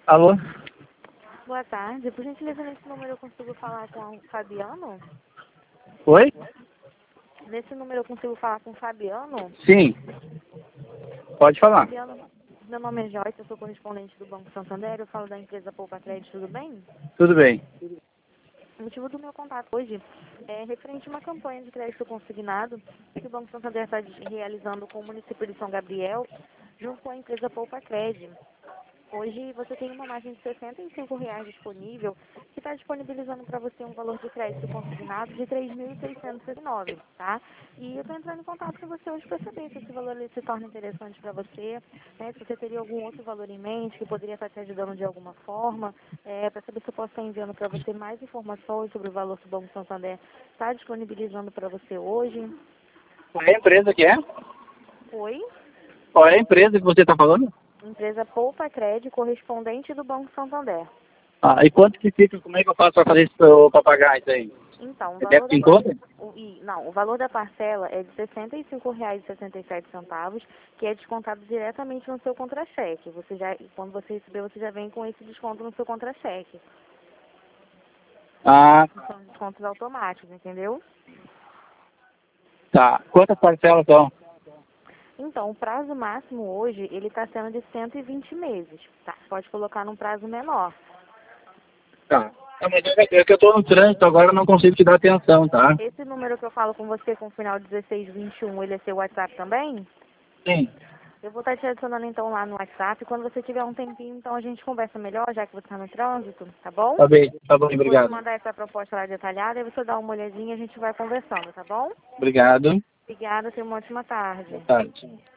Alô? Boa tarde. Por gentileza, nesse número eu consigo falar com o Fabiano? Oi? Nesse número eu consigo falar com o Fabiano? Sim. Pode falar. Fabiano, meu nome é Joyce, eu sou correspondente do Banco Santander, eu falo da empresa Poupa Crédito, tudo bem? Tudo bem. O motivo do meu contato hoje é referente a uma campanha de crédito consignado que o Banco Santander está realizando com o município de São Gabriel, junto com a empresa Poupa Crédito. Hoje você tem uma margem de R$ 65 disponível, que está disponibilizando para você um valor de crédito consignado de 3.609, tá? E eu estou entrando em contato com você hoje para saber se esse valor ele se torna interessante para você, né? Se você teria algum outro valor em mente que poderia estar te ajudando de alguma forma, para saber se eu posso estar enviando para você mais informações sobre o valor que o Banco Santander está disponibilizando para você hoje. Qual é a empresa que é? Oi? Qual é a empresa que você está falando? Empresa Poupa Crédito, correspondente do Banco Santander. Ah, e quanto que fica? Como é que eu faço para fazer isso, para pagar isso aí? Então, o É valor débito da em conta? o valor da parcela é de R$ 65,67, que é descontado diretamente no seu contra-cheque. Você já, quando você receber, você já vem com esse desconto no seu contra-cheque. Ah, São descontos automáticos, entendeu? tá. Quantas parcelas são? Então, o prazo máximo hoje, ele está sendo de 120 meses, tá? Pode colocar num prazo menor. Tá. Ah, mas é que eu estou no trânsito, agora eu não consigo te dar atenção, tá? Esse número que eu falo com você com o final 1621, ele é seu WhatsApp também? Sim. Eu vou estar te adicionando então lá no WhatsApp. Quando você tiver um tempinho, então a gente conversa melhor, já que você está no trânsito, tá bom? Tá bom, Eu vou te obrigado. mandar essa proposta lá detalhada e você dá uma olhadinha e a gente vai conversando, tá bom? Obrigado. Obrigada, tenha uma ótima Boa tarde. tarde.